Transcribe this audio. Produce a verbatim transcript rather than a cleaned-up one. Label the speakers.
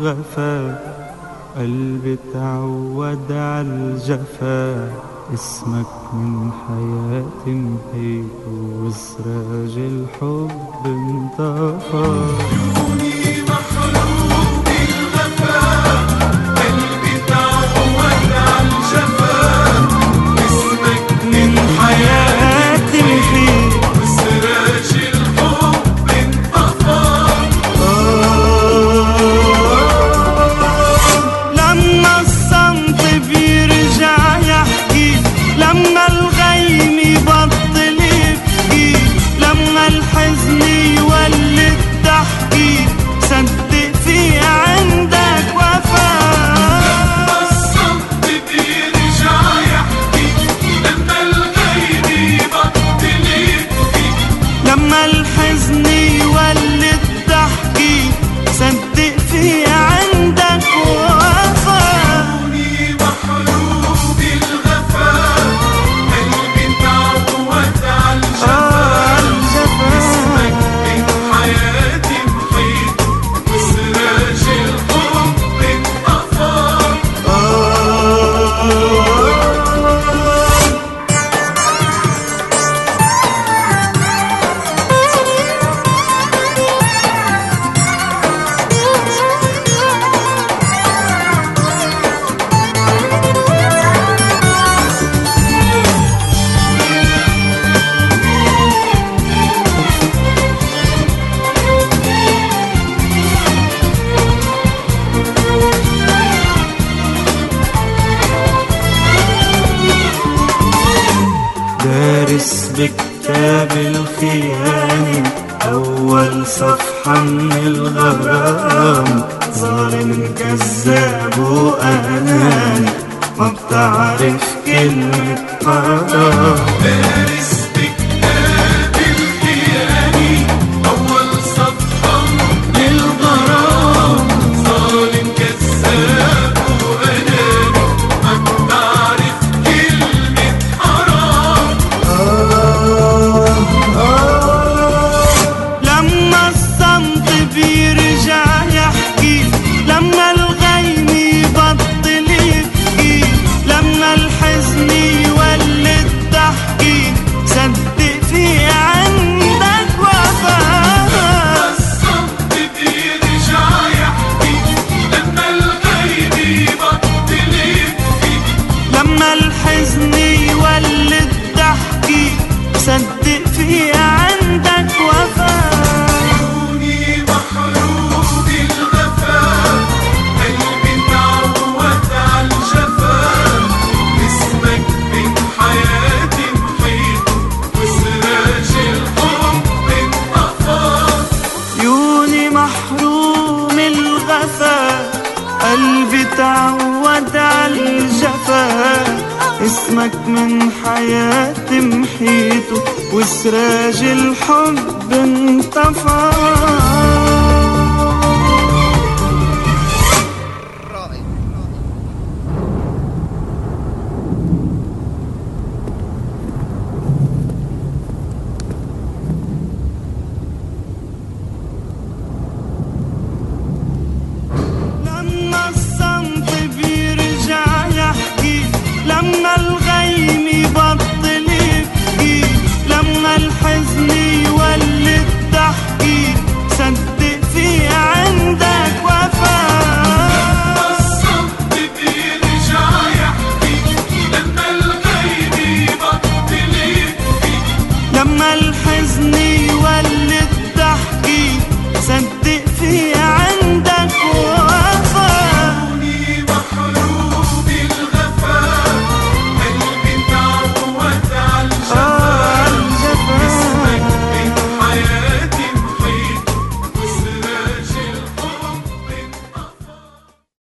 Speaker 1: الغفا، قلبي تعود عالجفا، اسمك من حياتي محيط وسراج الحب انطفى.
Speaker 2: عيوني محروم بالغفا، قلبي تعود عالجفا، اسمك من حياتي محيط وسراج الحب انطفى.
Speaker 1: لما الصمت بيرجع يحكي، لما الغيم يبطل يبكي، لما الحزن يولد ضحكي، صدق في عندك وفا.
Speaker 2: لما الصمت بيرجع يحكي، لما الغيم يبطل يبكي،
Speaker 1: لما الحزن يولد ضحكي، صدق في عندك وفا.
Speaker 2: عيوني محروم بالغفا، قلبي تعود عالجفا، اسمك من حياتي محيط وسراج الحب انطفى.
Speaker 1: دارس بكتاب الخيانة أول صفحة من الغرام، ظالم كذاب وأناني ما بتعرف كلمة حرام.
Speaker 2: دارس بكتاب الخيانة أول صفحة من الغرام، ظالم كذاب وأناني ما بتعرف كلمة حرام.
Speaker 1: لما الصمت بيرجع يحكي، لما الغيم يبطل يبكي، لما الحزن يولد ضحكي، صدق في عندك وفا.
Speaker 2: لما الصمت بيرجع يحكي، لما الغيب يبطل يبكي،
Speaker 1: لما الحزن يولد ضحكي، صدق في عندك وفا.
Speaker 2: عيوني محروم بالغفا، قلبي تعود عالجفا، اسمك من حياتي محيط وسراج الحب انطفى.
Speaker 1: عيوني محروم الغفا، قلبي تعود عالجفا، اسمك من حياتي محيط وسراج الحب انطفى.